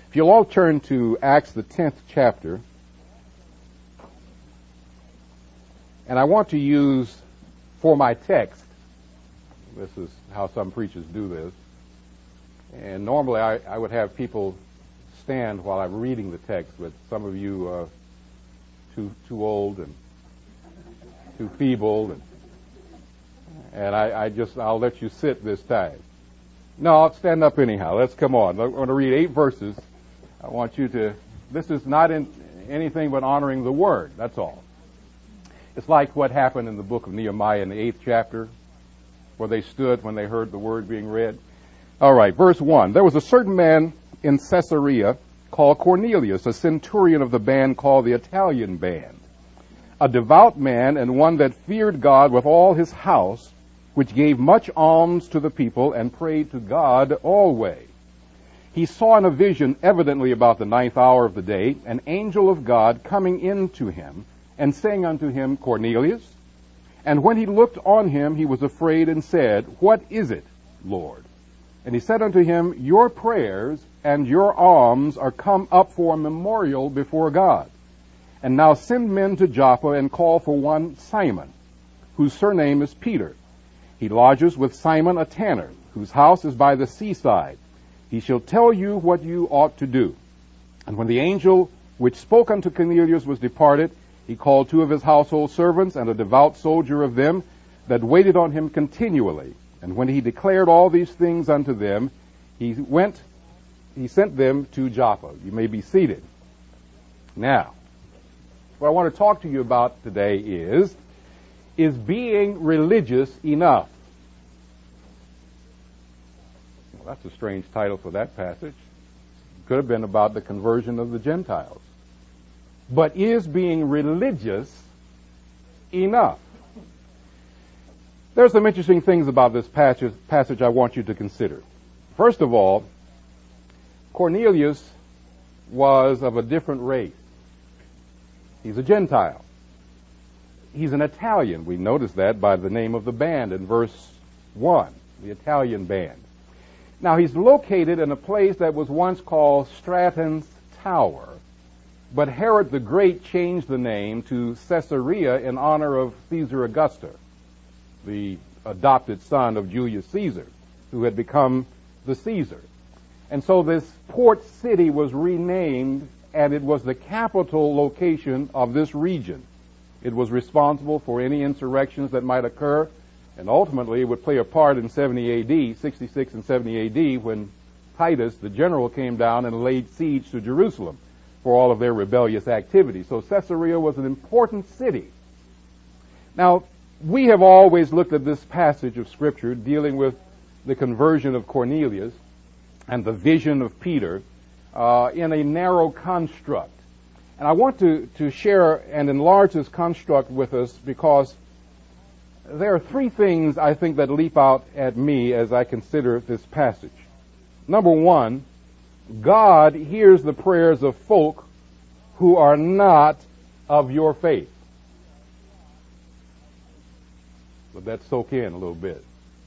If you'll all turn to Acts, the 10th chapter, and I want to use for my text, this is how some preachers do this, and normally I would have people stand while I'm reading the text, but some of you are too old and too feeble, and I'll let you sit this time. No, I'll stand up anyhow. Let's come on. I'm going to read 8 verses. I want you to, this is not in anything but honoring the Word, that's all. It's like what happened in the book of Nehemiah in the 8th chapter, where they stood when they heard the Word being read. All right, verse 1. There was a certain man in Caesarea called Cornelius, a centurion of the band called the Italian band, a devout man and one that feared God with all his house, which gave much alms to the people and prayed to God always. He saw in a vision, evidently about the 9th hour of the day, an angel of God coming in to him and saying unto him, Cornelius. And when he looked on him, he was afraid and said, What is it, Lord? And he said unto him, Your prayers and your alms are come up for a memorial before God. And now send men to Joppa and call for one Simon, whose surname is Peter. He lodges with Simon a tanner, whose house is by the seaside. He shall tell you what you ought to do. And when the angel which spoke unto Cornelius was departed, he called 2 of his household servants and a devout soldier of them that waited on him continually. And when he declared all these things unto them, he sent them to Joppa. You may be seated. Now, what I want to talk to you about today is being religious enough? Well, that's a strange title for that passage. It could have been about the conversion of the Gentiles. But is being religious enough? There's some interesting things about this passage I want you to consider. First of all, Cornelius was of a different race. He's a Gentile. He's an Italian. We notice that by the name of the band in verse 1, the Italian band. Now, he's located in a place that was once called Stratton's Tower, but Herod the Great changed the name to Caesarea in honor of Caesar Augustus, the adopted son of Julius Caesar, who had become the Caesar. And so this port city was renamed, and it was the capital location of this region. It was responsible for any insurrections that might occur, and ultimately it would play a part in 70 A.D., 66 and 70 A.D., when Titus, the general, came down and laid siege to Jerusalem for all of their rebellious activity. So Caesarea was an important city. Now, we have always looked at this passage of Scripture dealing with the conversion of Cornelius and the vision of Peter in a narrow construct. And I want to share and enlarge this construct with us because there are 3 things I think that leap out at me as I consider this passage. Number 1, God hears the prayers of folk who are not of your faith. Let that soak in a little bit.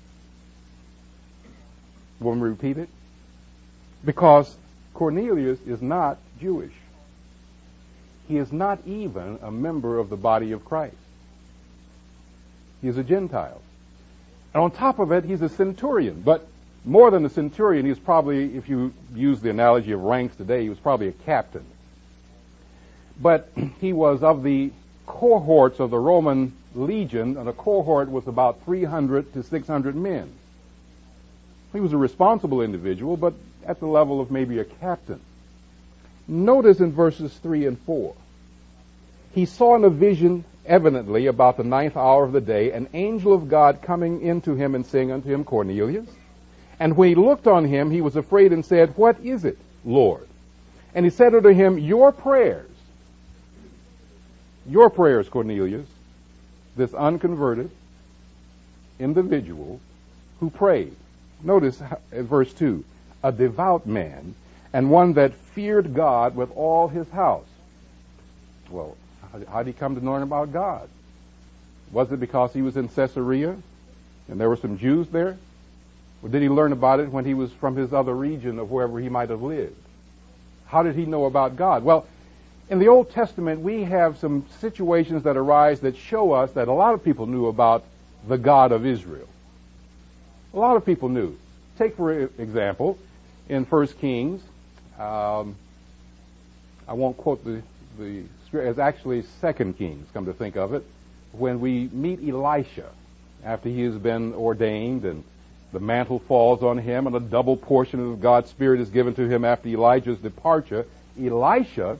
Want me to repeat it? Because Cornelius is not Jewish. He is not even a member of the body of Christ. He is a Gentile. And on top of it, he's a centurion. But more than a centurion, he's probably, if you use the analogy of ranks today, he was probably a captain. But he was of the cohorts of the Roman legion, and a cohort was about 300 to 600 men. He was a responsible individual, but at the level of maybe a captain. Notice in verses 3 and 4, he saw in a vision evidently about the 9th hour of the day an angel of God coming into him and saying unto him, Cornelius. And when he looked on him, he was afraid and said, What is it, Lord? And he said unto him, Your prayers, Cornelius, this unconverted individual who prayed. Notice in verse 2, a devout man and one that feared God with all his house. Well, how did he come to learn about God? Was it because he was in Caesarea and there were some Jews there? Or did he learn about it when he was from his other region of wherever he might have lived? How did he know about God? Well, in the Old Testament, we have some situations that arise that show us that a lot of people knew about the God of Israel. A lot of people knew. Take, for example, in 1 Kings, I won't quote the it's actually 2 Kings, come to think of it, when we meet Elisha after he has been ordained and the mantle falls on him and a double portion of God's Spirit is given to him after Elijah's departure. Elisha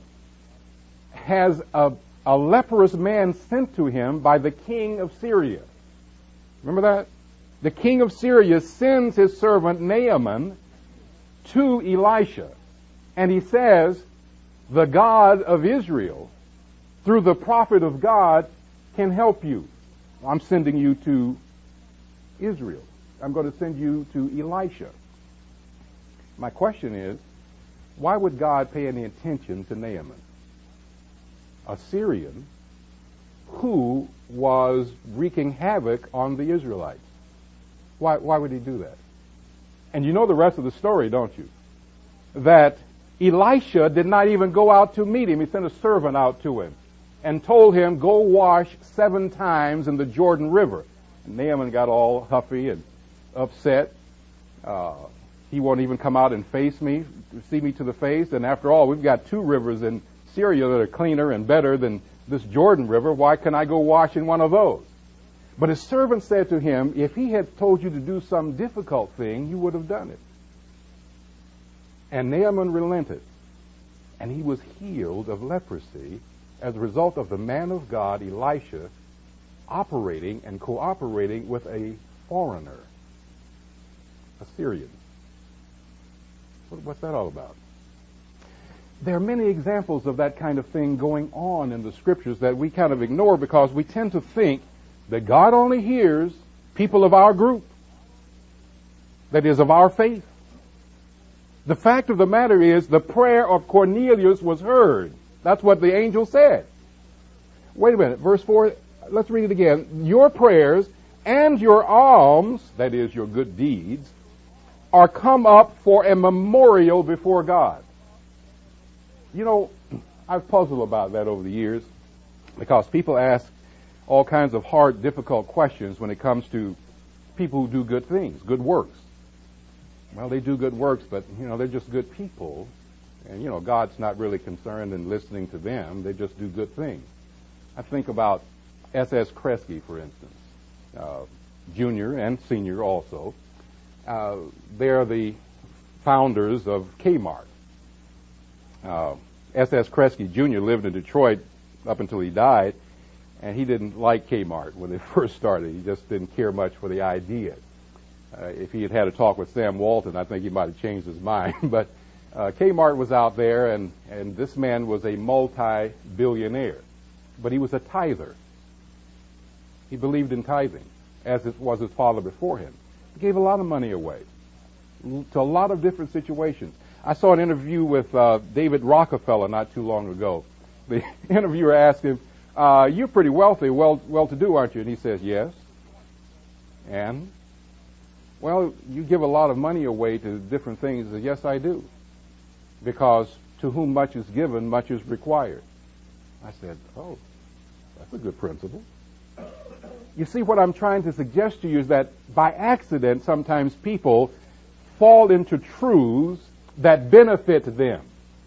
has a leprous man sent to him by the king of Syria. Remember that? The king of Syria sends his servant Naaman to Elisha, and he says, the God of Israel, through the prophet of God, can help you. I'm sending you to Israel. I'm going to send you to Elisha. My question is, why would God pay any attention to Naaman, a Syrian who was wreaking havoc on the Israelites? Why would he do that? And you know the rest of the story, don't you? That Elisha did not even go out to meet him. He sent a servant out to him and told him, go wash 7 times in the Jordan River. And Naaman got all huffy and upset. He won't even come out and face me, see me to the face. And after all, we've got 2 rivers in Syria that are cleaner and better than this Jordan River. Why can't I go wash in one of those? But his servant said to him, if he had told you to do some difficult thing, you would have done it. And Naaman relented, and he was healed of leprosy as a result of the man of God, Elisha, operating and cooperating with a foreigner, a Syrian. What's that all about? There are many examples of that kind of thing going on in the Scriptures that we kind of ignore because we tend to think that God only hears people of our group, that is, of our faith. The fact of the matter is the prayer of Cornelius was heard. That's what the angel said. Wait a minute, verse 4, let's read it again. Your prayers and your alms, that is, your good deeds, are come up for a memorial before God. You know, I've puzzled about that over the years because people ask all kinds of hard, difficult questions when it comes to people who do good things, good works. Well, they do good works, but, they're just good people. And, God's not really concerned in listening to them. They just do good things. I think about S.S. Kresge, for instance, junior and senior also. They're the founders of Kmart. S.S. Kresge Jr. lived in Detroit up until he died, and he didn't like Kmart when they first started. He just didn't care much for the idea. If he had had a talk with Sam Walton, I think he might have changed his mind. But Kmart was out there, and this man was a multi-billionaire. But he was a tither. He believed in tithing, as it was his father before him. He gave a lot of money away to a lot of different situations. I saw an interview with David Rockefeller not too long ago. The interviewer asked him, you're pretty wealthy, well-to-do, aren't you? And he says, yes. And? Well, you give a lot of money away to different things. He says, yes, I do. Because to whom much is given, much is required. I said, oh, that's a good principle. You see, what I'm trying to suggest to you is that by accident, sometimes people fall into truths that benefit them,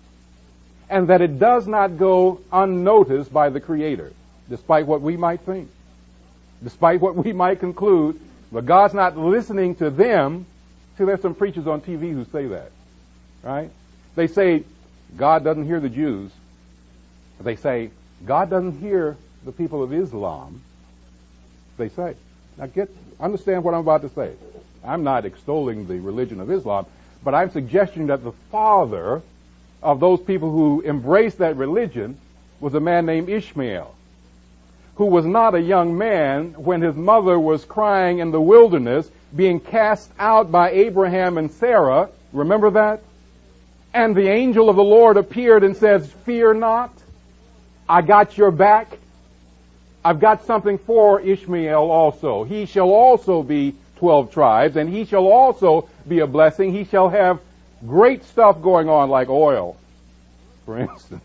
and that it does not go unnoticed by the Creator, despite what we might think, despite what we might conclude. But God's not listening to them. See, there's some preachers on TV who say that, right? They say, God doesn't hear the Jews. They say, God doesn't hear the people of Islam. They say. Now understand what I'm about to say. I'm not extolling the religion of Islam, but I'm suggesting that the father of those people who embraced that religion was a man named Ishmael, who was not a young man when his mother was crying in the wilderness, being cast out by Abraham and Sarah. Remember that? And the angel of the Lord appeared and says, fear not, I got your back. I've got something for Ishmael also. He shall also be 12 tribes, and he shall also be a blessing. He shall have great stuff going on like oil For instance,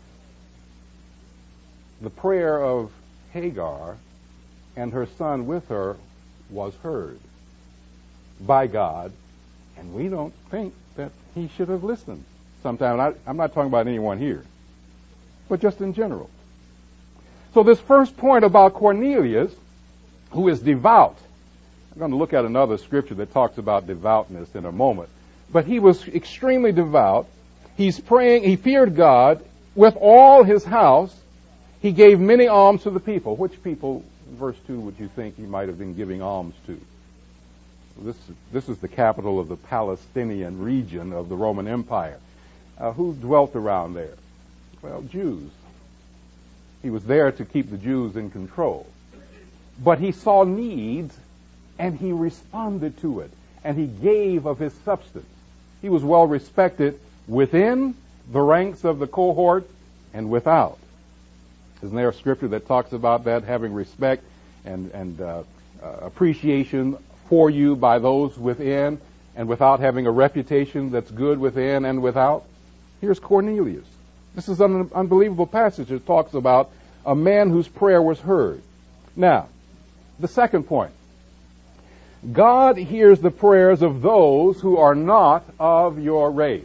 the prayer of Hagar and her son with her was heard by God, and we don't think that he should have listened. Sometimes, I'm not talking about anyone here, but just in general. So this first point about Cornelius, who is devout, I'm going to look at another scripture that talks about devoutness in a moment, but he was extremely devout. He's praying, he feared God with all his house. He gave many alms to the people. Which people, verse 2, would you think he might have been giving alms to? This is the capital of the Palestinian region of the Roman Empire. Who dwelt around there? Well, Jews. He was there to keep the Jews in control. But he saw needs, and he responded to it, and he gave of his substance. He was well respected within the ranks of the cohort and without. Isn't there a scripture that talks about that, having respect and appreciation for you by those within, and without having a reputation that's good within and without? Here's Cornelius. This is an unbelievable passage. It talks about a man whose prayer was heard. Now, the second point. God hears the prayers of those who are not of your race.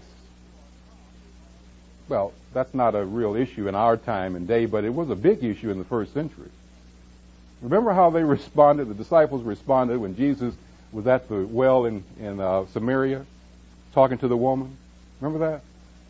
Well, that's not a real issue in our time and day, but it was a big issue in the first century. Remember how they responded, the disciples responded when Jesus was at the well in Samaria talking to the woman? Remember that?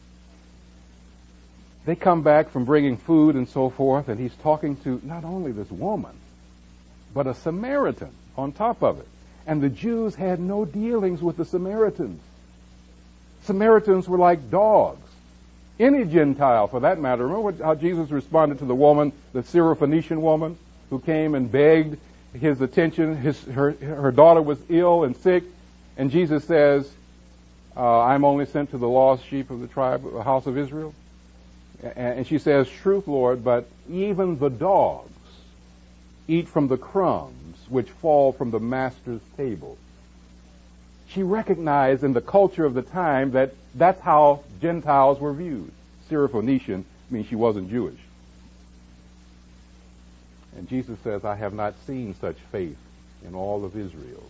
They come back from bringing food and so forth, and he's talking to not only this woman, but a Samaritan on top of it. And the Jews had no dealings with the Samaritans. Samaritans were like dogs. Any Gentile, for that matter. Remember how Jesus responded to the woman, the Syrophoenician woman, who came and begged his attention. Her daughter was ill and sick, and Jesus says, I'm only sent to the lost sheep of the house of Israel. And she says, truth, Lord, but even the dogs eat from the crumbs which fall from the master's table. She recognized in the culture of the time that that's how Gentiles were viewed. Syrophoenician means she wasn't Jewish. And Jesus says, I have not seen such faith in all of Israel.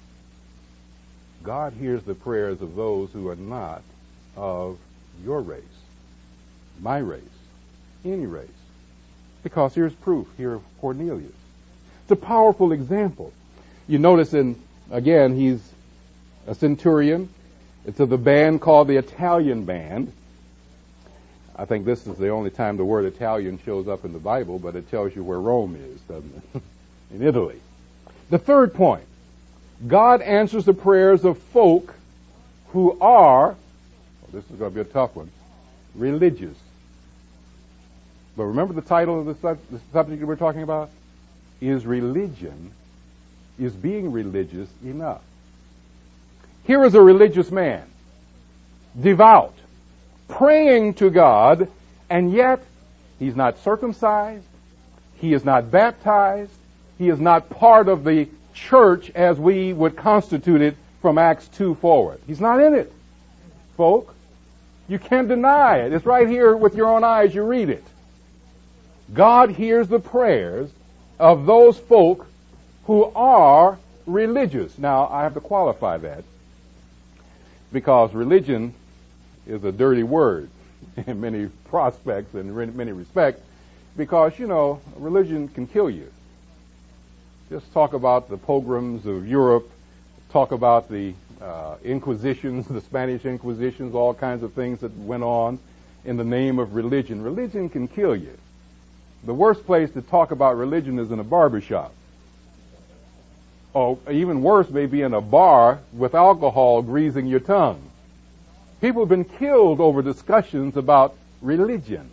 God hears the prayers of those who are not of your race, my race, any race. Because here's proof here of Cornelius. It's a powerful example. You notice again, he's a centurion. It's of the band called the Italian band. I think this is the only time the word Italian shows up in the Bible, but it tells you where Rome is, doesn't it? In Italy. The third point. God answers the prayers of folk who are, this is going to be a tough one, religious. But remember the title of the subject we're talking about? Is being religious enough? Here is a religious man, devout, praying to God, and yet he's not circumcised, he is not baptized, he is not part of the church as we would constitute it from Acts 2 forward. He's not in it, folk. You can't deny it. It's right here with your own eyes. You read it. God hears the prayers of those folk who are religious. Now, I have to qualify that because religion is a dirty word in many prospects and in many respects because, religion can kill you. Just talk about the pogroms of Europe, talk about the Inquisitions, the Spanish Inquisitions, all kinds of things that went on in the name of religion. Religion can kill you. The worst place to talk about religion is in a barbershop. Or even worse, maybe in a bar with alcohol greasing your tongue. People have been killed over discussions about religion.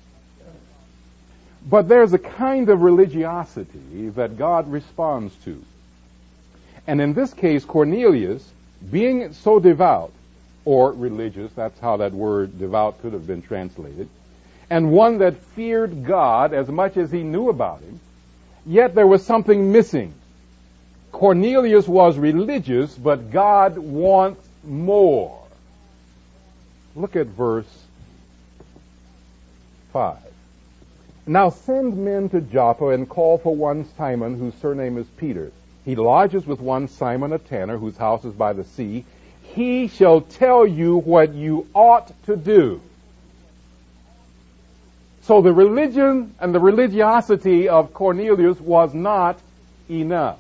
But there's a kind of religiosity that God responds to. And in this case, Cornelius, being so devout, or religious, that's how that word devout could have been translated, and one that feared God as much as he knew about him, yet there was something missing. Cornelius was religious, but God wants more. Look at verse 5. Now send men to Joppa and call for one Simon, whose surname is Peter. He lodges with one Simon a tanner, whose house is by the sea. He shall tell you what you ought to do. So the religion and the religiosity of Cornelius was not enough.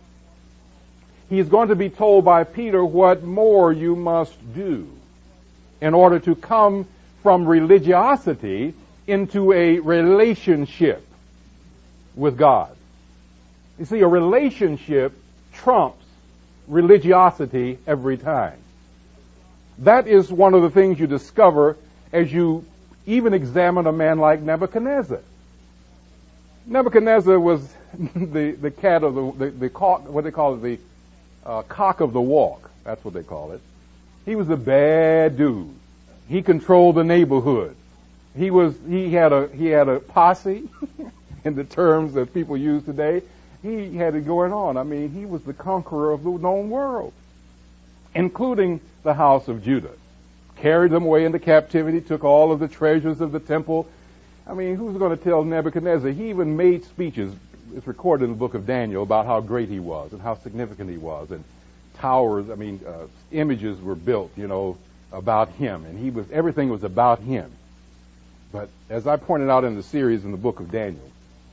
He is going to be told by Peter what more you must do in order to come from religiosity into a relationship with God. You see, a relationship trumps religiosity every time. That is one of the things you discover as you even examine a man like Nebuchadnezzar. Nebuchadnezzar was the cat of the what they call it, the cock of the walk. That's what they call it. He was a bad dude. He controlled the neighborhood. He had a posse in the terms that people use today. He had it going on. I mean, he was the conqueror of the known world, including the house of Judah. Carried them away into captivity, took all of the treasures of the temple. I mean, who's going to tell Nebuchadnezzar? He even made speeches. It's recorded in the book of Daniel about how great he was and how significant he was. And towers, images were built, about him. And everything was about him. But as I pointed out in the series in the book of Daniel,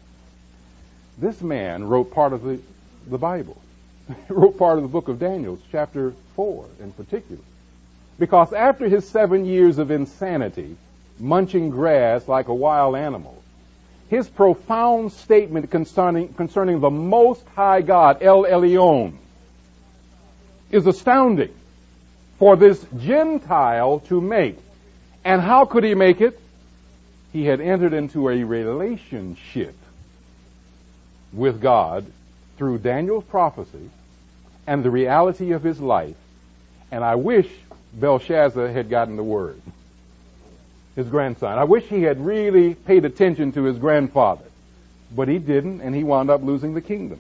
this man wrote part of the Bible. He wrote part of the book of Daniel, chapter 4 in particular. Because after his 7 years of insanity, munching grass like a wild animal, his profound statement concerning the Most High God, El Elyon, is astounding for this Gentile to make. And how could he make it? He had entered into a relationship with God through Daniel's prophecy and the reality of his life. And I wish Belshazzar had gotten the word. His grandson. I wish he had really paid attention to his grandfather. But he didn't, and he wound up losing the kingdom.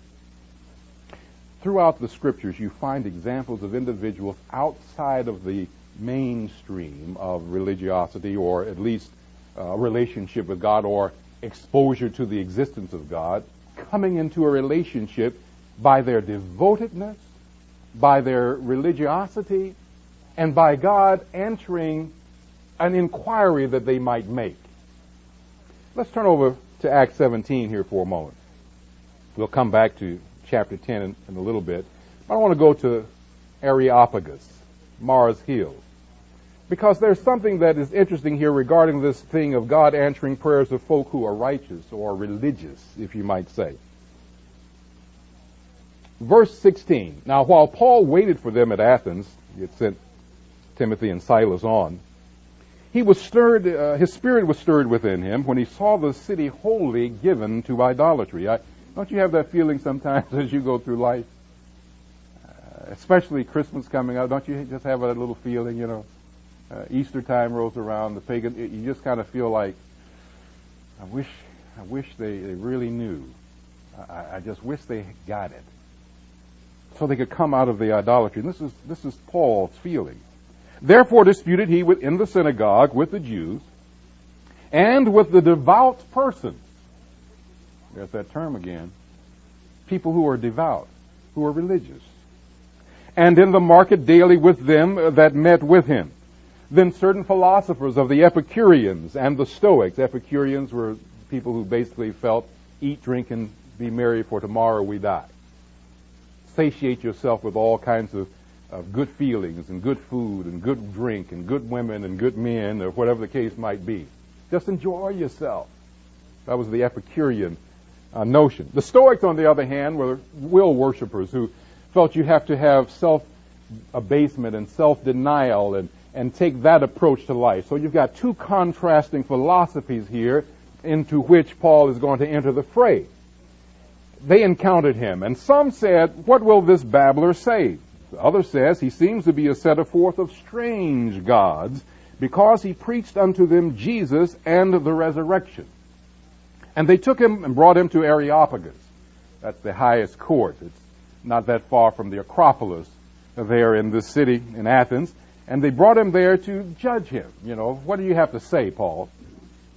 Throughout the scriptures, you find examples of individuals outside of the mainstream of religiosity, or at least a relationship with God, or exposure to the existence of God, coming into a relationship by their devotedness, by their religiosity, and by God answering an inquiry that they might make. Let's turn over to Acts 17 here for a moment. We'll come back to chapter 10 in a little bit. But I want to go to Areopagus, Mars Hill, because there's something that is interesting here regarding this thing of God answering prayers of folk who are righteous or religious, if you might say. Verse 16. Now, while Paul waited for them at Athens, he had sent Timothy and Silas on, he was stirred, his spirit was stirred within him when he saw the city wholly given to idolatry. Don't you have that feeling sometimes as you go through life? Especially Christmas coming up, don't you just have a little feeling, Easter time rolls around, the pagan, you just kind of feel like, I wish they really knew. I just wish they got it, so they could come out of the idolatry. And this is Paul's feeling. Therefore disputed he in the synagogue with the Jews and with the devout persons. There's that term again. People who are devout, who are religious. And in the market daily with them that met with him. Then certain philosophers of the Epicureans and the Stoics. Epicureans were people who basically felt, eat, drink, and be merry, for tomorrow we die. Satiate yourself with all kinds of good feelings and good food and good drink and good women and good men, or whatever the case might be. Just enjoy yourself. That was the Epicurean notion. The Stoics, on the other hand, were will worshippers who felt you have to have self-abasement and self-denial and take that approach to life. So you've got two contrasting philosophies here into which Paul is going to enter the fray. They encountered him, and some said, "What will this babbler say?" The other says, "He seems to be a setter forth of strange gods, because he preached unto them Jesus and the resurrection." And they took him and brought him to Areopagus. That's the highest court. It's not that far from the Acropolis there in this city in Athens. And they brought him there to judge him. What do you have to say, Paul?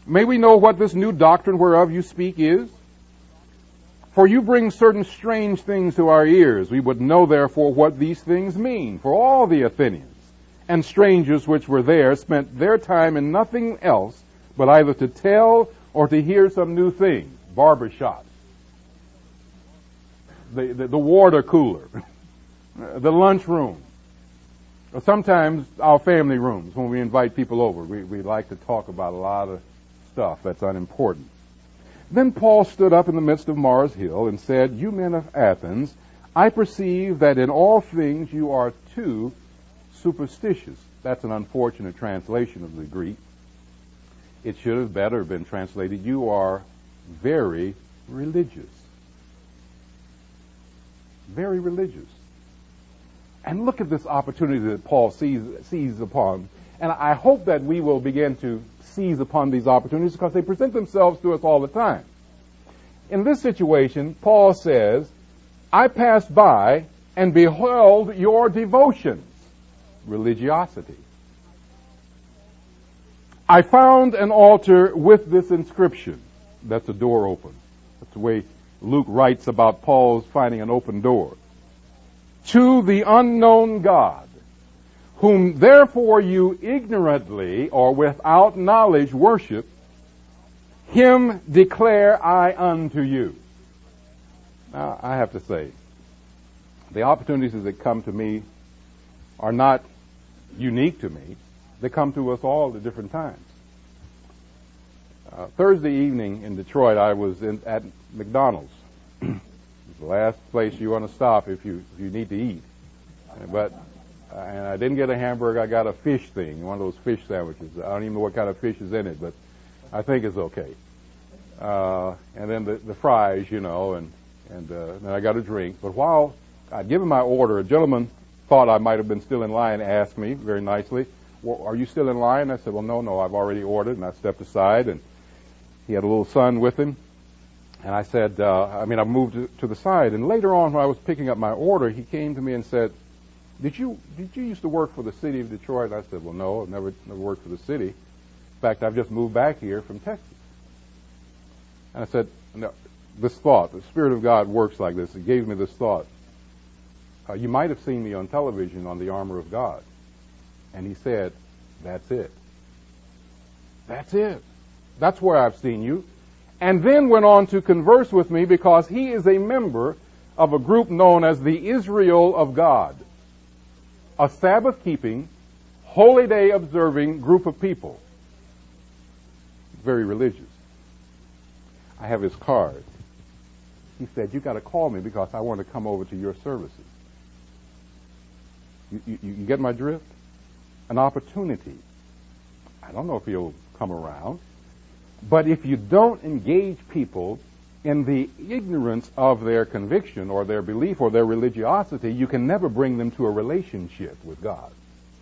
May we know what this new doctrine whereof you speak is? For you bring certain strange things to our ears. We would know therefore what these things mean. For all the Athenians and strangers which were there spent their time in nothing else but either to tell or to hear some new thing. Barbershop, the water cooler, the lunchroom, or sometimes our family rooms when we invite people over. We like to talk about a lot of stuff that's unimportant. Then Paul stood up in the midst of Mars Hill and said, "You men of Athens, I perceive that in all things you are too superstitious." That's an unfortunate translation of the Greek. It should have better been translated, "You are very religious." Very religious. And look at this opportunity that Paul seizes upon. And I hope that we will begin to seize upon these opportunities because they present themselves to us all the time. In this situation, Paul says, "I passed by and beheld your devotions," religiosity. "I found an altar with this inscription." That's a door open. That's the way Luke writes about Paul's finding an open door. "To the unknown God, whom therefore you ignorantly or without knowledge worship, him declare I unto you." Now, I have to say, the opportunities that come to me are not unique to me. They come to us all at different times. Thursday evening in Detroit, I was at McDonald's. It's the last place you want to stop if you need to eat. And I didn't get a hamburger. I got a fish thing, one of those fish sandwiches. I don't even know what kind of fish is in it, but I think it's okay. And then the fries, and then I got a drink. But while I'd given my order, a gentleman thought I might have been still in line, asked me very nicely, "Well, are you still in line?" I said, "Well, no, I've already ordered." And I stepped aside, and he had a little son with him. And I said, I moved to the side. And later on, when I was picking up my order, he came to me and said, Did you used to work for the city of Detroit?" I said, "Well, no, I've never worked for the city. In fact, I've just moved back here from Texas." And I said, "No, this thought, the Spirit of God works like this." It gave me this thought. "You might have seen me on television on the Armor of God." And he said, "That's it. That's it. That's where I've seen you." And then went on to converse with me because he is a member of a group known as the Israel of God, a Sabbath-keeping, holy day observing group of people. Very religious. I have his card. He said, "You got to call me because I want to come over to your services." You get my drift? An opportunity. I don't know if he'll come around. But if you don't engage people in the ignorance of their conviction or their belief or their religiosity, you can never bring them to a relationship with God.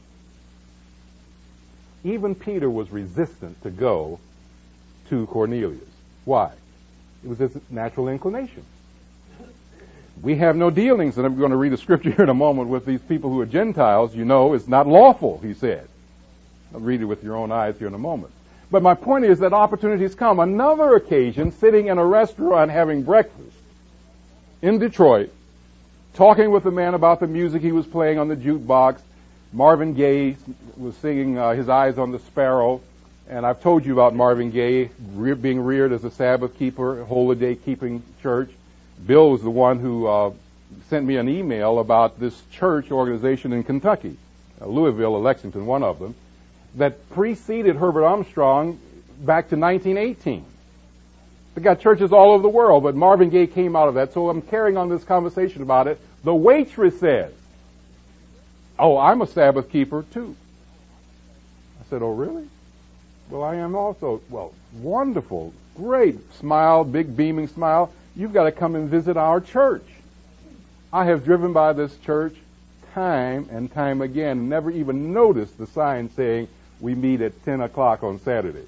Even Peter was resistant to go to Cornelius. Why? It was his natural inclination. We have no dealings, and I'm going to read a scripture here in a moment, with these people who are Gentiles. It's not lawful, he said. I'll read it with your own eyes here in a moment. But my point is that opportunities come. Another occasion, sitting in a restaurant having breakfast in Detroit, talking with a man about the music he was playing on the jukebox. Marvin Gaye was singing His Eyes on the Sparrow. And I've told you about Marvin Gaye being reared as a Sabbath keeper, holy day keeping church. Bill was the one who sent me an email about this church organization in Kentucky, Louisville or Lexington, one of them, that preceded Herbert Armstrong back to 1918. They got churches all over the world, but Marvin Gaye came out of that. So I'm carrying on this conversation about it. The waitress says, "Oh, I'm a Sabbath keeper too." I said, "Oh, really?" "Well, I am also." "Well, wonderful, great." Smile, big beaming smile. "You've got to come and visit our church." I have driven by this church time and time again, never even noticed the sign saying, "We meet at 10 o'clock on Saturday."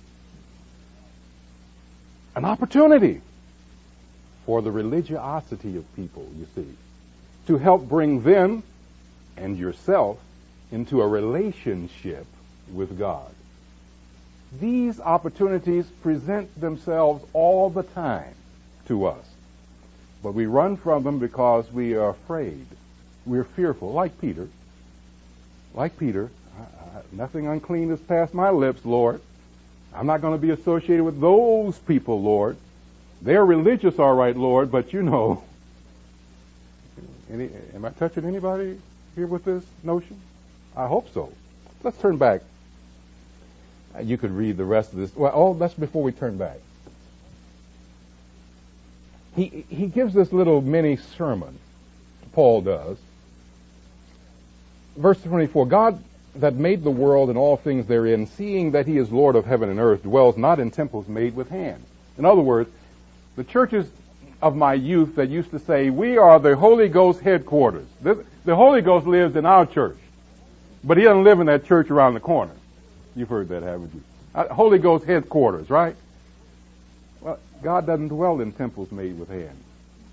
An opportunity for the religiosity of people, you see, to help bring them and yourself into a relationship with God. These opportunities present themselves all the time to us. But we run from them because we are afraid. We're fearful, like Peter. Like Peter, nothing unclean has passed my lips, Lord. I'm not going to be associated with those people, Lord. They're religious, all right, Lord, but you know. Am I touching anybody here with this notion? I hope so. Let's turn back. You could read the rest of this. Well, that's before we turn back. He gives this little mini sermon, Paul does. Verse 24, God that made the world and all things therein, seeing that he is Lord of heaven and earth, dwells not in temples made with hands. In other words, the churches of my youth that used to say, we are the Holy Ghost headquarters. The Holy Ghost lives in our church, but he doesn't live in that church around the corner. You've heard that, haven't you? Holy Ghost headquarters, right? Well, God doesn't dwell in temples made with hands.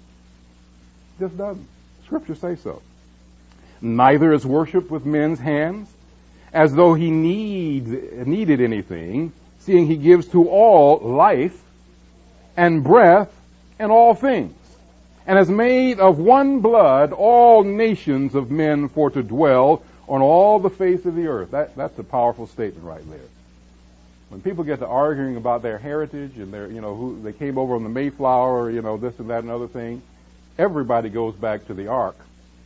Just doesn't. Scripture say so. Neither is worship with men's hands, as though he needed anything, seeing he gives to all life and breath and all things, and has made of one blood all nations of men for to dwell on all the face of the earth. That's a powerful statement right there. When people get to arguing about their heritage and their, who they came over on the Mayflower, this and that and other thing, everybody goes back to the ark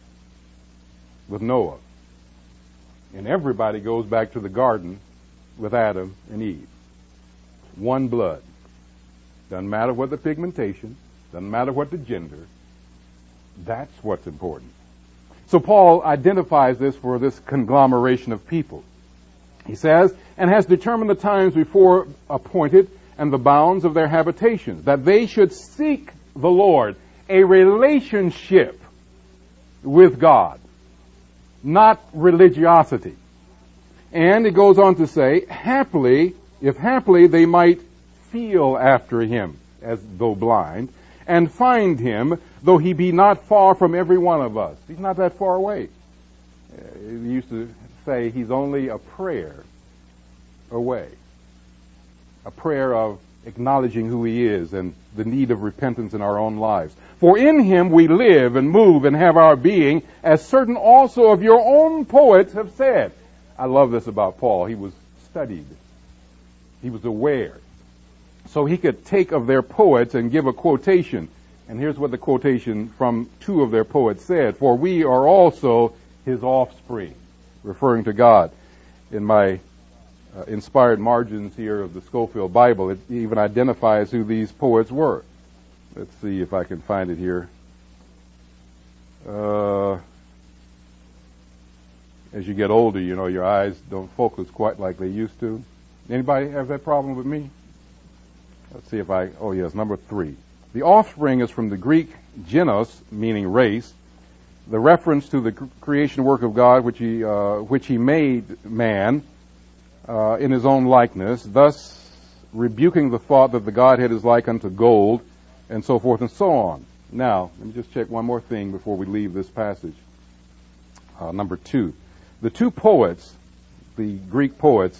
with Noah. And everybody goes back to the garden with Adam and Eve. One blood. Doesn't matter what the pigmentation, doesn't matter what the gender. That's what's important. So Paul identifies this for this conglomeration of people. He says, and has determined the times before appointed and the bounds of their habitations, that they should seek the Lord, a relationship with God, not religiosity. And it goes on to say, if happily they might feel after him, as though blind, and find him, though he be not far from every one of us. He's not that far away. He used to say he's only a prayer away. A prayer of acknowledging who he is and the need of repentance in our own lives. For in him we live and move and have our being, as certain also of your own poets have said. I love this about Paul. He was studied. He was aware. So he could take of their poets and give a quotation. And here's what the quotation from two of their poets said. For we are also his offspring, referring to God. In my inspired margins here of the Scofield Bible, it even identifies who these poets were. Let's see if I can find it here. As you get older, your eyes don't focus quite like they used to. Anybody have that problem with me? Let's see if number 3. The offspring is from the Greek genos, meaning race, the reference to the creation work of God, which he made man in his own likeness, thus rebuking the thought that the Godhead is like unto gold, and so forth and so on. Now, let me just check one more thing before we leave this passage. Number 2. The two poets, the Greek poets,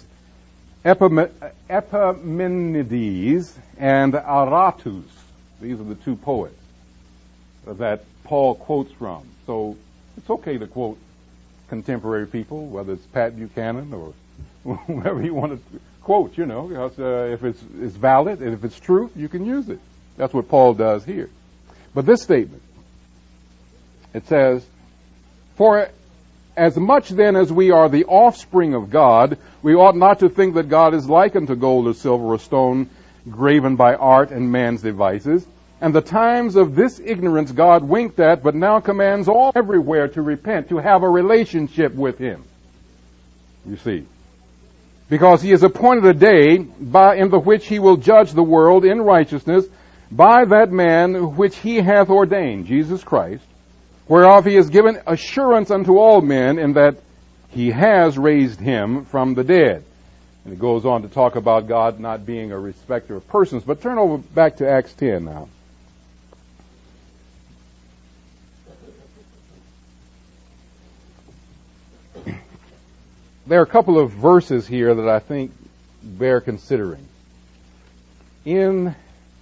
Epimenides and Aratus. These are the two poets that Paul quotes from. So it's okay to quote contemporary people, whether it's Pat Buchanan or whoever you want to quote, because if it's valid and if it's truth, you can use it. That's what Paul does here. But this statement, it says, for as much then as we are the offspring of God, we ought not to think that God is like unto gold or silver or stone graven by art and man's devices. And the times of this ignorance God winked at, but now commands all everywhere to repent, to have a relationship with him. You see. Because he has appointed a day in the which he will judge the world in righteousness by that man which he hath ordained, Jesus Christ, whereof he has given assurance unto all men in that he has raised him from the dead. And it goes on to talk about God not being a respecter of persons. But turn over back to Acts 10 now. There are a couple of verses here that I think bear considering. In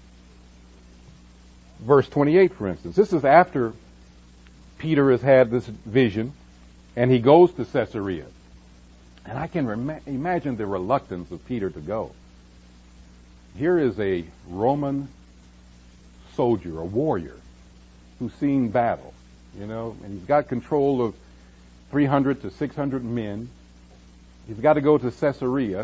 verse 28, for instance, this is after Peter has had this vision, and he goes to Caesarea. And I can imagine the reluctance of Peter to go. Here is a Roman soldier, a warrior, who's seen battle, and he's got control of 300 to 600 men. He's got to go to Caesarea,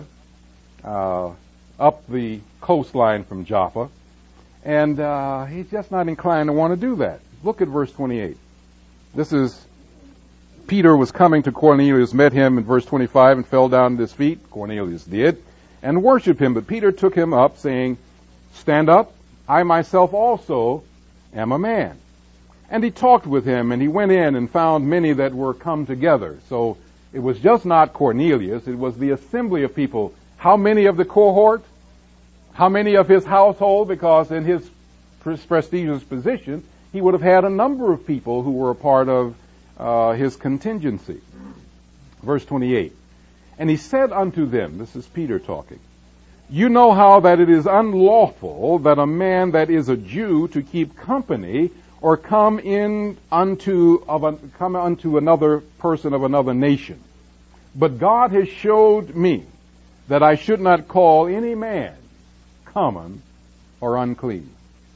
up the coastline from Joppa, and he's just not inclined to want to do that. Look at verse 28. This is Peter was coming to Cornelius, met him in verse 25, and fell down at his feet. Cornelius did, and worshiped him. But Peter took him up, saying, "Stand up, I myself also am a man." And he talked with him, and he went in and found many that were come together. So it was just not Cornelius, it was the assembly of people. How many of the cohort? How many of his household? Because in his prestigious position, he would have had a number of people who were a part of his contingency. Verse 28. And he said unto them, this is Peter talking, "You know how that it is unlawful that a man that is a Jew to keep company or come unto another person of another nation. But God has showed me that I should not call any man common or unclean."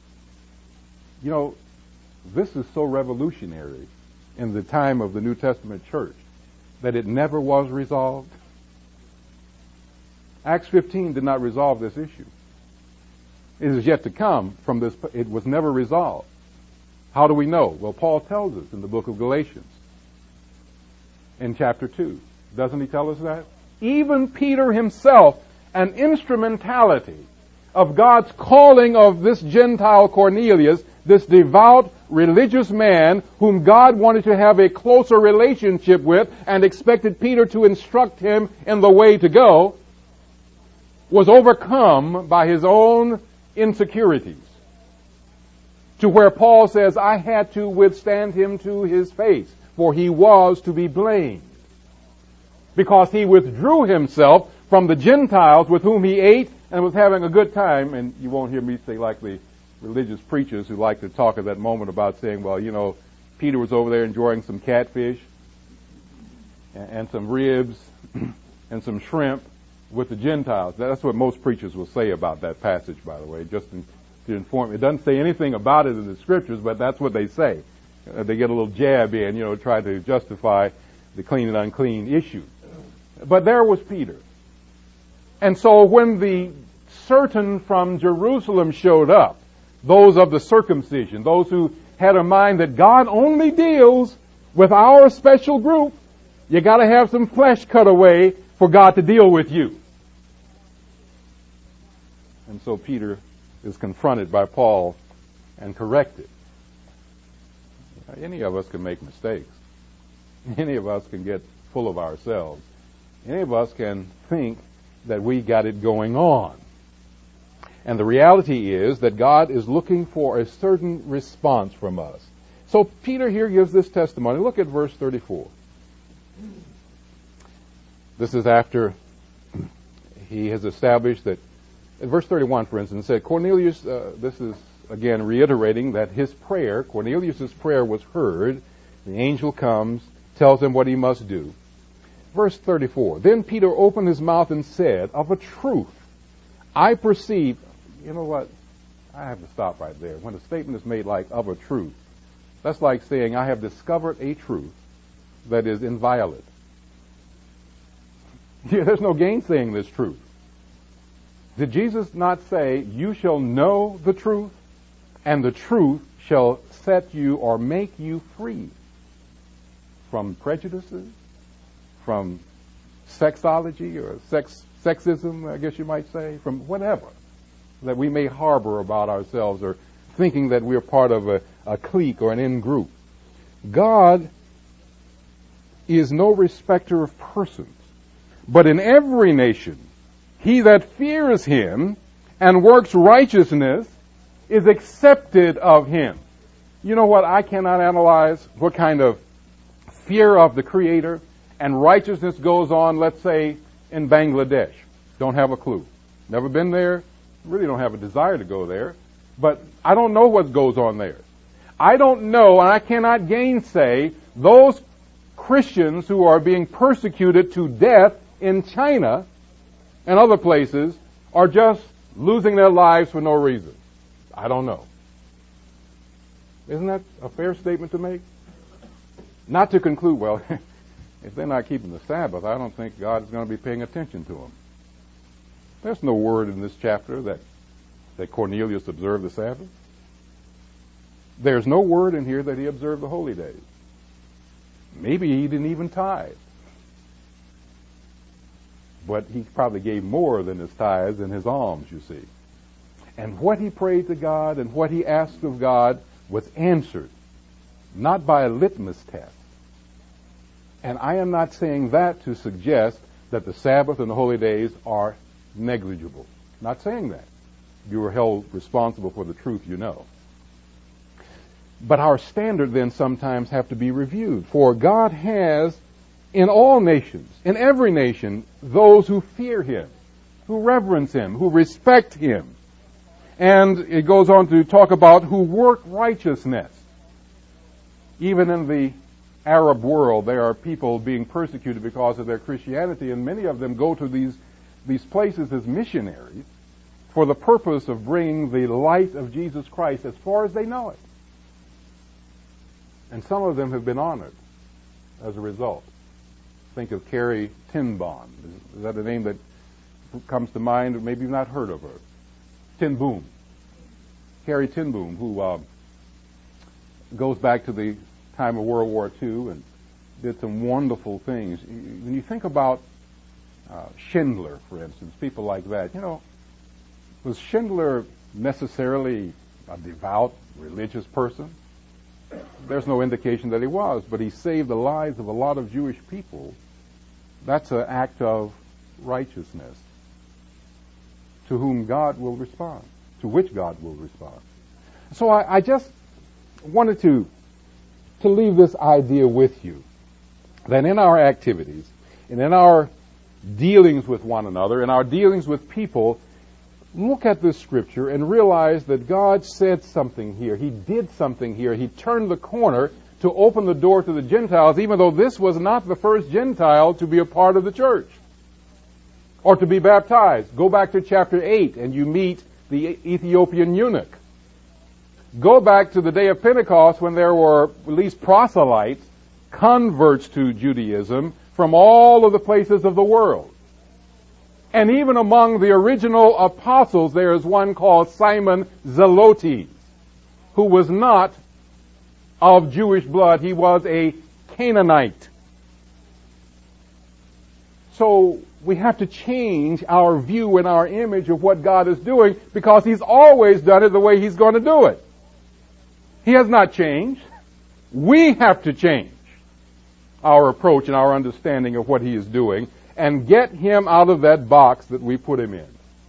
This is so revolutionary in the time of the New Testament church that it never was resolved. Acts 15 did not resolve this issue. It is yet to come from this. It was never resolved. How do we know? Well, Paul tells us in the book of Galatians in chapter 2. Doesn't he tell us that? Even Peter himself, an instrumentality of God's calling of this Gentile Cornelius, this devout religious man whom God wanted to have a closer relationship with and expected Peter to instruct him in the way to go, was overcome by his own insecurities, to where Paul says, "I had to withstand him to his face, for he was to be blamed, because he withdrew himself from the Gentiles with whom he ate and was having a good time." And you won't hear me say like the religious preachers who like to talk at that moment about saying, well, Peter was over there enjoying some catfish and some ribs and some shrimp with the Gentiles. That's what most preachers will say about that passage, by the way, just to inform. It doesn't say anything about it in the scriptures, but that's what they say. They get a little jab in, try to justify the clean and unclean issue. But there was Peter. And so when the certain from Jerusalem showed up, those of the circumcision, those who had a mind that God only deals with our special group, you got to have some flesh cut away for God to deal with you. And so Peter is confronted by Paul and corrected. Any of us can make mistakes. Any of us can get full of ourselves. Any of us can think that we got it going on. And the reality is that God is looking for a certain response from us. So Peter here gives this testimony. Look at verse 34. This is after he has established that, in verse 31, for instance, said, Cornelius, this is again reiterating that his prayer, Cornelius' prayer, was heard. The angel comes, tells him what he must do. Verse 34, then Peter opened his mouth and said, "Of a truth, I perceive," you know what? I have to stop right there. When a statement is made like "of a truth," that's like saying, "I have discovered a truth that is inviolate." Yeah, there's no gainsaying this truth. Did Jesus not say, "You shall know the truth, and the truth shall set you or make you free from prejudices, from sexology or sexism, I guess you might say, from whatever that we may harbor about ourselves or thinking that we're part of a clique or an in-group." God is no respecter of persons, but in every nation he that fears him and works righteousness is accepted of him. You know what? I cannot analyze what kind of fear of the Creator and righteousness goes on, let's say, in Bangladesh. Don't have a clue. Never been there. Really don't have a desire to go there. But I don't know what goes on there. I don't know, and I cannot gainsay those Christians who are being persecuted to death in China and other places are just losing their lives for no reason. I don't know. Isn't that a fair statement to make? Not to conclude, well, if they're not keeping the Sabbath, I don't think God is going to be paying attention to them. There's no word in this chapter that Cornelius observed the Sabbath. There's no word in here that he observed the holy days. Maybe he didn't even tithe. But he probably gave more than his tithes and his alms, you see. And what he prayed to God and what he asked of God was answered, not by a litmus test. And I am not saying that to suggest that the Sabbath and the holy days are negligible. Not saying that. You are held responsible for the truth you know. But our standard then sometimes have to be reviewed. For God has in all nations, in every nation, those who fear Him, who reverence Him, who respect Him. And it goes on to talk about who work righteousness. Even in the Arab world, there are people being persecuted because of their Christianity, and many of them go to these places as missionaries for the purpose of bringing the light of Jesus Christ as far as they know it. And some of them have been honored as a result. Think of Carrie Tinbom. Is that a name that comes to mind? Maybe you've not heard of her. Ten Boom. Carrie Ten Boom, who goes back to the time of World War II and did some wonderful things. When you think about Schindler, for instance, people like that, was Schindler necessarily a devout, religious person? There's no indication that he was, but he saved the lives of a lot of Jewish people. That's an act of righteousness to whom God will respond, to which God will respond. So I just wanted to leave this idea with you, that in our activities and in our dealings with one another, in our dealings with people, look at this scripture and realize that God said something here. He did something here. He turned the corner to open the door to the Gentiles, even though this was not the first Gentile to be a part of the church or to be baptized. Go back to chapter 8 and you meet the Ethiopian eunuch. Go back to the day of Pentecost when there were at least proselytes, converts to Judaism from all of the places of the world. And even among the original apostles, there is one called Simon Zelotes, who was not of Jewish blood. He was a Canaanite. So we have to change our view and our image of what God is doing, because He's always done it the way He's going to do it. He has not changed. We have to change our approach and our understanding of what He is doing and get Him out of that box that we put Him in.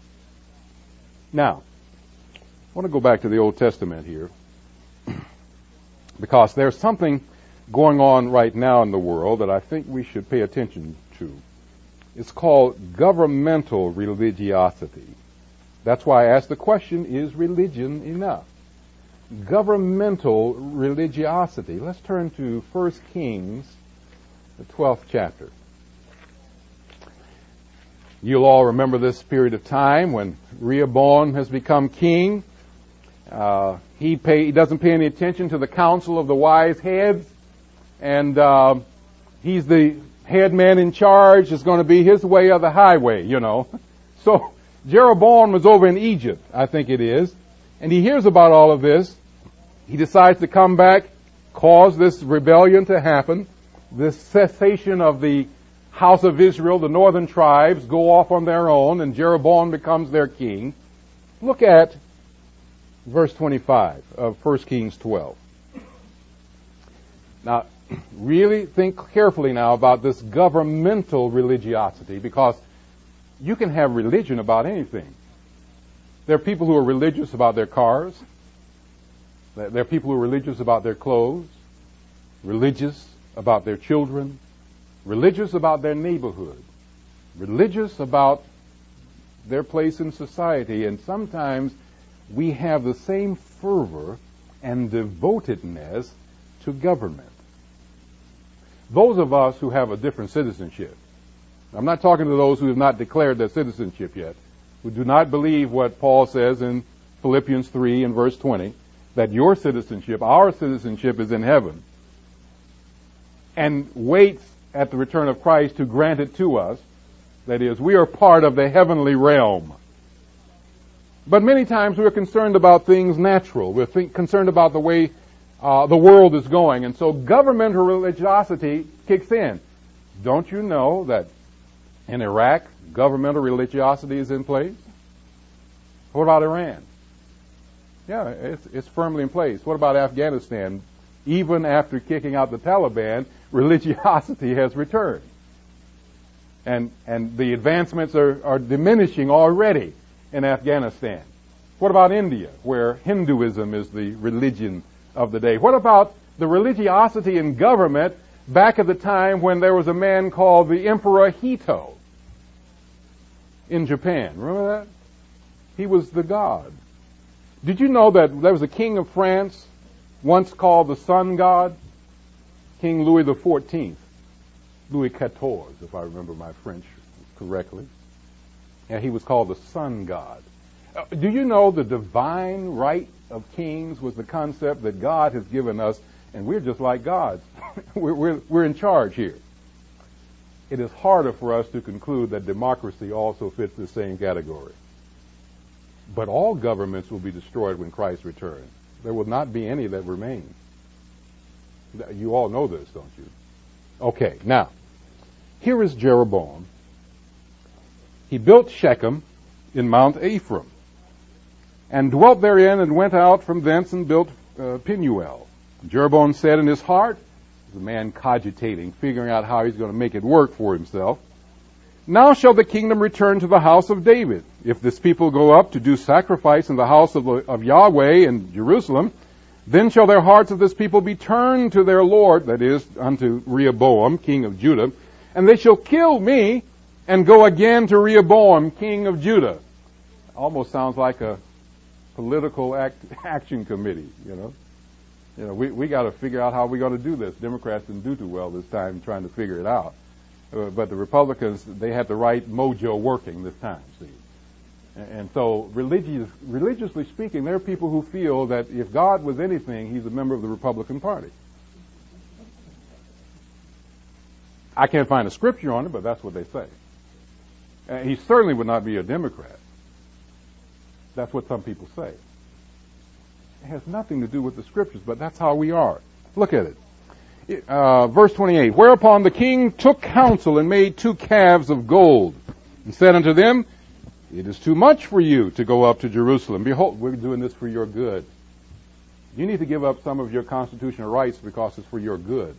Now, I want to go back to the Old Testament here, because there's something going on right now in the world that I think we should pay attention to. It's called governmental religiosity. That's why I asked the question, is religion enough? Governmental religiosity. Let's turn to 1 Kings, the 12th chapter. You'll all remember this period of time when Rehoboam has become king. He doesn't pay any attention to the counsel of the wise heads, and he's the head man in charge. It's going to be his way or the highway, So Jeroboam was over in Egypt, I think it is, and he hears about all of this. He decides to come back, cause this rebellion to happen, this cessation of the house of Israel. The northern tribes go off on their own, and Jeroboam becomes their king. Look at verse 25 of 1 Kings 12. Now, really think carefully now about this governmental religiosity, because you can have religion about anything. There are people who are religious about their cars. There are people who are religious about their clothes, religious about their children, religious about their neighborhood, religious about their place in society, and sometimes we have the same fervor and devotedness to government. Those of us who have a different citizenship, I'm not talking to those who have not declared their citizenship yet, who do not believe what Paul says in Philippians 3 and verse 20, that your citizenship, our citizenship, is in heaven, and waits at the return of Christ to grant it to us. That is, we are part of the heavenly realm. But many times we're concerned about things natural. We're concerned about the way the world is going. And so governmental religiosity kicks in. Don't you know that in Iraq, governmental religiosity is in place? What about Iran? Yeah, it's firmly in place. What about Afghanistan? Even after kicking out the Taliban, religiosity has returned. And the advancements are diminishing already in Afghanistan. What about India, where Hinduism is the religion of the day? What about the religiosity in government back at the time when there was a man called the Emperor Hito in Japan? Remember that? He was the god. Did you know that there was a king of France once called the sun god? King Louis XIV. Louis XIV, if I remember my French correctly. And he was called the sun god. Do you know the divine right of kings was the concept that God has given us, and we're just like gods. we're in charge here. It is harder for us to conclude that democracy also fits the same category. But all governments will be destroyed when Christ returns. There will not be any that remain. You all know this, don't you? Okay, now, here is Jeroboam. He built Shechem in Mount Ephraim, and dwelt therein, and went out from thence and built Penuel. Jeroboam said in his heart, the man cogitating, figuring out how he's going to make it work for himself, now shall the kingdom return to the house of David. If this people go up to do sacrifice in the house of Yahweh in Jerusalem, then shall their hearts of this people be turned to their Lord, that is, unto Rehoboam, king of Judah, and they shall kill me and go again to Rehoboam, king of Judah. Almost sounds like a political action committee, you know. We got to figure out how we're going to do this. Democrats didn't do too well this time trying to figure it out. But the Republicans, they had the right mojo working this time, see. And so religiously speaking, there are people who feel that if God was anything, he's a member of the Republican Party. I can't find a scripture on it, but that's what they say. He certainly would not be a Democrat. That's what some people say. It has nothing to do with the scriptures, but that's how we are. Look at it. Verse 28, whereupon the king took counsel and made 2 calves of gold, and said unto them, it is too much for you to go up to Jerusalem. Behold, we're doing this for your good. You need to give up some of your constitutional rights because it's for your good.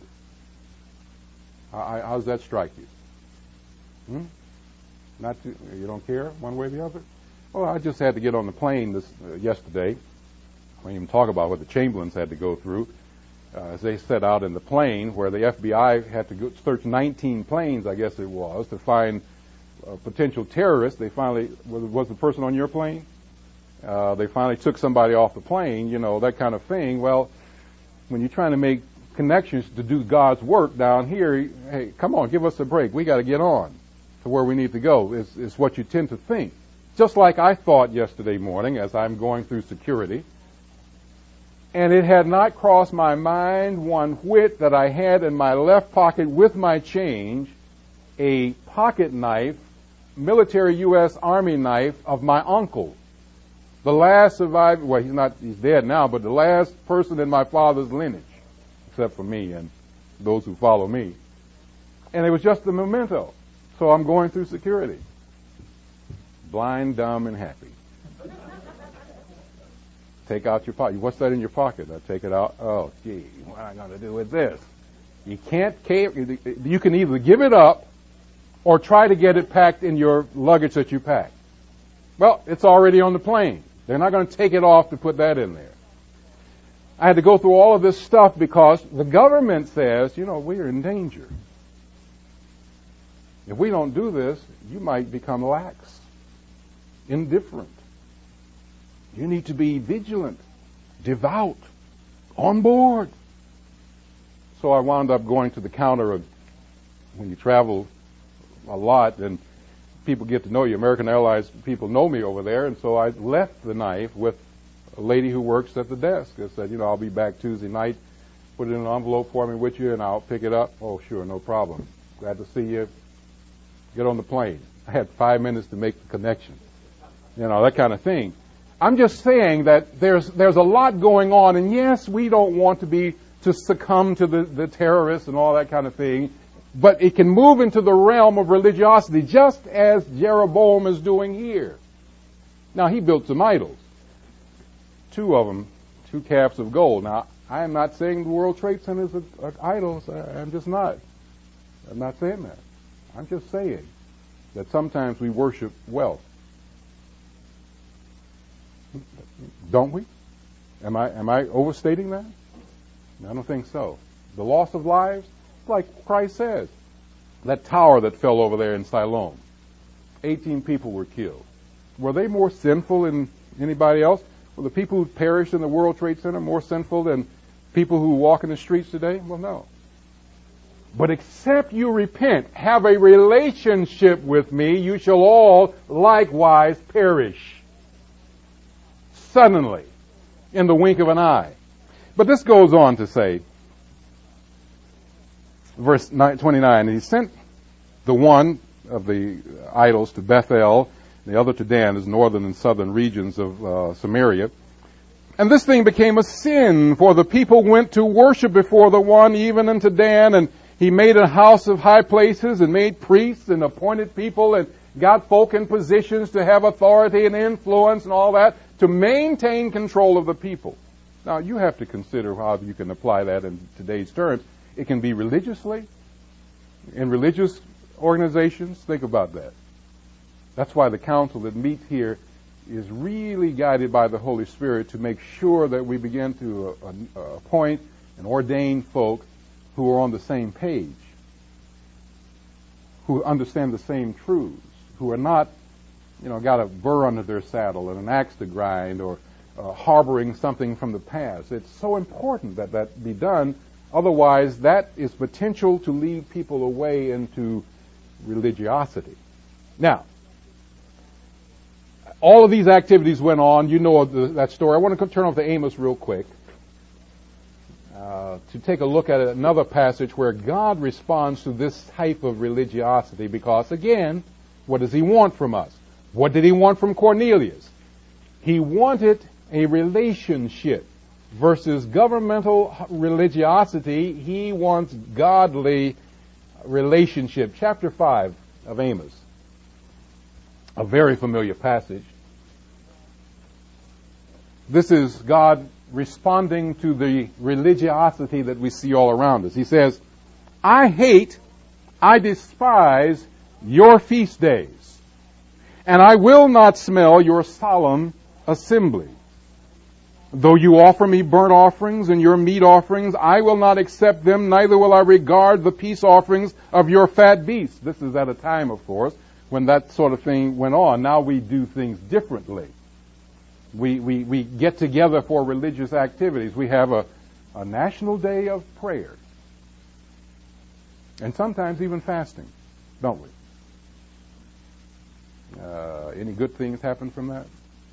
How does that strike you? You don't care one way or the other? Well, I just had to get on the plane yesterday. I won't even talk about what the Chamberlains had to go through. As they set out in the plane, where the FBI had to go search 19 planes, I guess it was, to find potential terrorists. They finally, was the person on your plane? They finally took somebody off the plane, that kind of thing. Well, when you're trying to make connections to do God's work down here, hey, come on, give us a break. We got to get on to where we need to go, is what you tend to think. Just like I thought yesterday morning as I'm going through security. And it had not crossed my mind one whit that I had in my left pocket with my change a pocket knife, military U.S. Army knife of my uncle. The last survivor, well, he's dead now, but the last person in my father's lineage, except for me and those who follow me. And it was just a memento. So I'm going through security. Blind, dumb, and happy. Take out your pocket. What's that in your pocket? I take it out. Oh, gee, what am I going to do with this? You can't. You can either give it up or try to get it packed in your luggage that you pack. Well, it's already on the plane. They're not going to take it off to put that in there. I had to go through all of this stuff because the government says, we're in danger. If we don't do this, you might become lax. indifferent. You need to be vigilant, devout, on board. So I wound up going to the counter of, when you travel a lot and people get to know you, American Airlines people know me over there, and so I left the knife with a lady who works at the desk. I said, I'll be back Tuesday night. Put it in an envelope for me with you, and I'll pick it up. Oh, sure, no problem. Glad to see you. Get on the plane. I had 5 minutes to make the connection. That kind of thing. I'm just saying that there's a lot going on, and yes, we don't want to succumb to the terrorists and all that kind of thing, but it can move into the realm of religiosity, just as Jeroboam is doing here. Now, he built some idols. 2 of them, 2 calves of gold. Now, I am not saying the World Trade Center is idols. I'm just not. I'm not saying that. I'm just saying that sometimes we worship wealth. Don't we? Am I overstating that? I don't think so. The loss of lives, like Christ says, that tower that fell over there in Siloam, 18 people were killed. Were they more sinful than anybody else? Were the people who perished in the World Trade Center more sinful than people who walk in the streets today? Well, no. But except you repent, have a relationship with me, you shall all likewise perish. Suddenly, in the wink of an eye. But this goes on to say, verse 29, he sent the one of the idols to Bethel, the other to Dan, his northern and southern regions of Samaria. And this thing became a sin, for the people went to worship before the one, even unto Dan, and he made a house of high places, and made priests, and appointed people, and got folk in positions to have authority and influence and all that, to maintain control of the people. Now, you have to consider how you can apply that in today's terms. It can be religiously, in religious organizations. Think about that. That's why the council that meets here is really guided by the Holy Spirit to make sure that we begin to appoint and ordain folk who are on the same page, who understand the same truths, who are not, got a burr under their saddle and an axe to grind, or harboring something from the past. It's so important that that be done. Otherwise, that is potential to lead people away into religiosity. Now, all of these activities went on. You know that story. I want to turn over to Amos real quick to take a look at another passage where God responds to this type of religiosity because, again, what does he want from us? What did he want from Cornelius? He wanted a relationship versus governmental religiosity. He wants godly relationship. Chapter 5 of Amos, a very familiar passage. This is God responding to the religiosity that we see all around us. He says, I despise your feast days, and I will not smell your solemn assembly. Though you offer me burnt offerings and your meat offerings, I will not accept them, neither will I regard the peace offerings of your fat beasts. This is at a time, of course, when that sort of thing went on. Now we do things differently. We get together for religious activities. We have a national day of prayer. And sometimes even fasting, don't we? Any good things happen from that?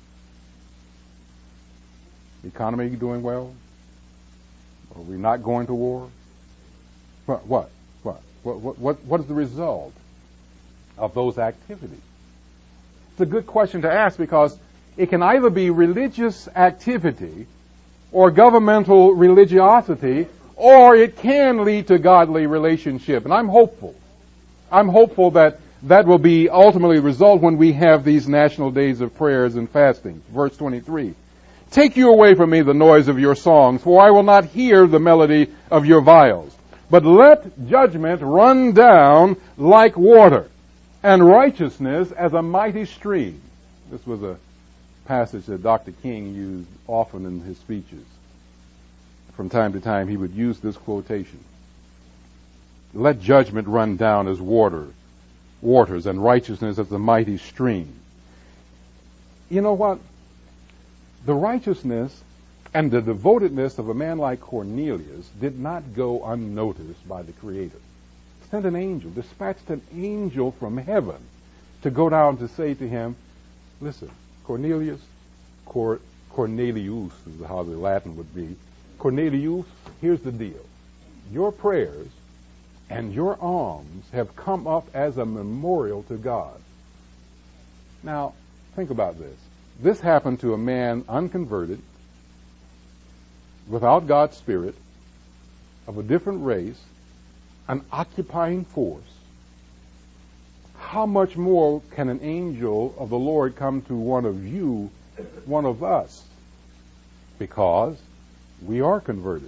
The economy doing well? Are we not going to war? What is the result of those activities? It's a good question to ask because it can either be religious activity or governmental religiosity, or it can lead to godly relationship. And I'm hopeful. I'm hopeful that that will be ultimately the result when we have these national days of prayers and fasting. Verse 23. Take you away from me the noise of your songs, for I will not hear the melody of your viols. But let judgment run down like water, and righteousness as a mighty stream. This was a passage that Dr. King used often in his speeches. From time to time, he would use this quotation. Let judgment run down as waters, and righteousness as a mighty stream. You know what? The righteousness and the devotedness of a man like Cornelius did not go unnoticed by the Creator. Sent an angel, dispatched an angel from heaven to go down to say to him, listen, Cornelius, Cornelius is how the Latin would be. Cornelius, here's the deal. Your prayers and your alms have come up as a memorial to God. Now, think about this. This happened to a man unconverted, without God's Spirit, of a different race, an occupying force. How much more can an angel of the Lord come to one of you, one of us? Because we are converted.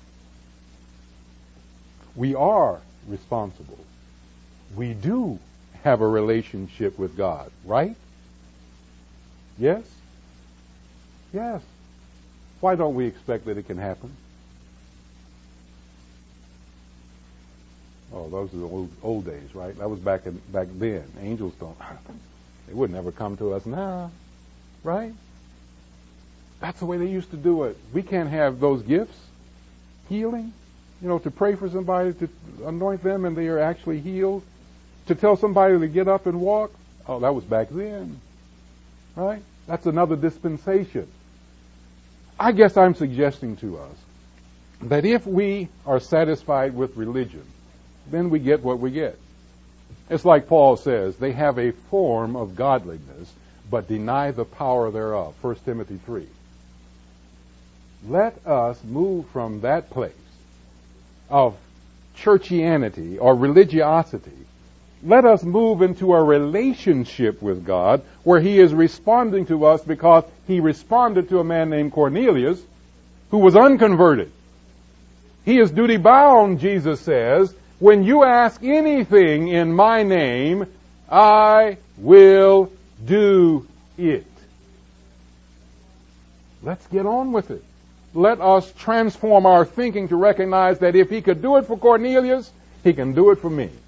We are responsible. We do have a relationship with God, right? Yes? Yes. Why don't we expect that it can happen? Oh, those are the old days, right? That was back then. Angels they would never come to us now, right? That's the way they used to do it. We can't have those gifts, healing, to pray for somebody, to anoint them and they are actually healed, to tell somebody to get up and walk. Oh, that was back then, right? That's another dispensation. I guess I'm suggesting to us that if we are satisfied with religion, then we get what we get. It's like Paul says, they have a form of godliness, but deny the power thereof. 1 Timothy 3. Let us move from that place of churchianity or religiosity. Let us move into a relationship with God where He is responding to us because He responded to a man named Cornelius who was unconverted. He is duty bound, Jesus says, when you ask anything in my name, I will do it. Let's get on with it. Let us transform our thinking to recognize that if He could do it for Cornelius, He can do it for me.